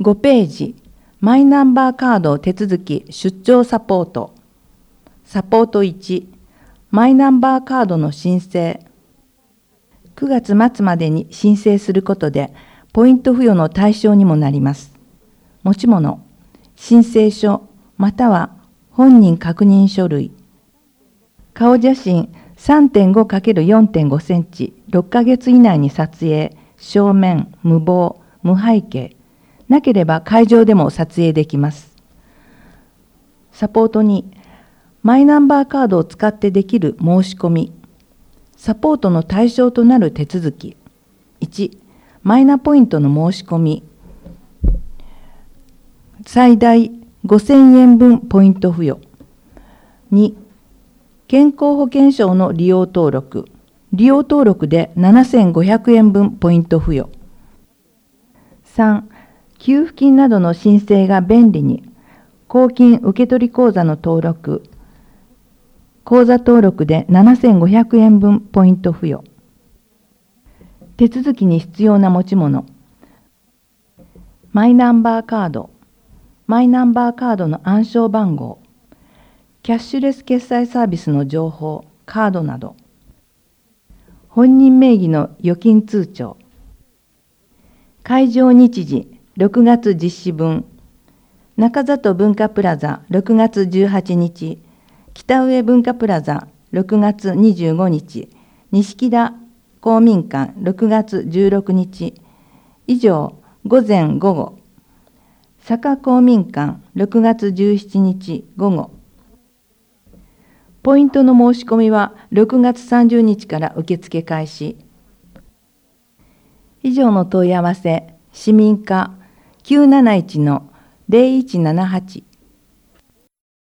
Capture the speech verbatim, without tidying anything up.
ごページ、マイナンバーカード手続き出張サポート。サポートいち、マイナンバーカードの申請。くがつ末までに申請することで、ポイント付与の対象にもなります。持ち物、申請書、または本人確認書類。顔写真 さんてんごかけるよんてんご センチ、ろっかげつ以内に撮影、正面、無謀、無背景。なければ会場でも撮影できます。サポートに、マイナンバーカードを使ってできる申し込み。サポートの対象となる手続き。いち、マイナポイントの申し込み。最大ごせんえんぶんポイント付与。に、健康保険証の利用登録。利用登録でななせんごひゃくえんぶんポイント付与。さん、給付金などの申請が便利に、公金受取口座の登録。口座登録でななせんごひゃくえんぶんポイント付与。手続きに必要な持ち物。マイナンバーカード。マイナンバーカードの暗証番号。キャッシュレス決済サービスの情報、カードなど。本人名義の預金通帳。会場日時、ろくがつ実施分。中里文化プラザ、ろくがつじゅうはちにち。北上文化プラザ、ろくがつにじゅうごにち。錦田公民館、ろくがつじゅうろくにち。以上、午前午後。坂公民館、ろくがつじゅうしちにち午後。ポイントの申し込みはろくがつさんじゅうにちから受付開始。以上の問い合わせ、市民課きゅうなないちのぜろいちななはち。